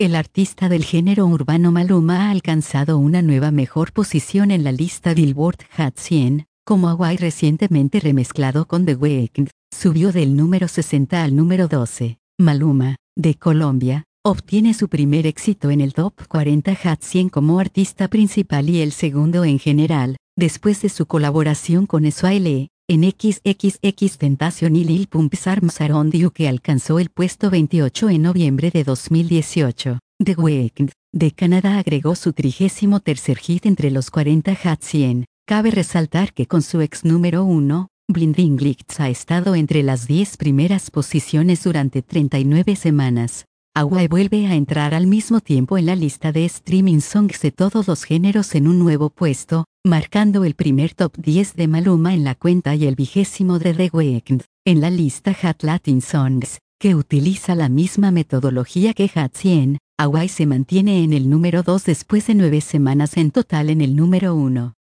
El artista del género urbano Maluma ha alcanzado una nueva mejor posición en la lista Billboard Hot 100, como Hawaii recientemente remezclado con The Weeknd, subió del número 60 al número 12. Maluma, de Colombia, obtiene su primer éxito en el Top 40 Hot 100 como artista principal y el segundo en general, después de su colaboración con Swale, en XXXTentacion y Lil Pump's Arms Around You, que alcanzó el puesto 28 en noviembre de 2018. The Weeknd, de Canadá, agregó su 33º hit entre los 40 Hot 100. Cabe resaltar que con su ex número 1, Blinding Lights, ha estado entre las 10 primeras posiciones durante 39 semanas. Hawaii vuelve a entrar al mismo tiempo en la lista de streaming songs de todos los géneros en un nuevo puesto, marcando el primer top 10 de Maluma en la cuenta y el 20º de The Weeknd. En la lista Hot Latin Songs, que utiliza la misma metodología que Hot 100, Hawaii se mantiene en el número 2 después de 9 semanas en total en el número 1.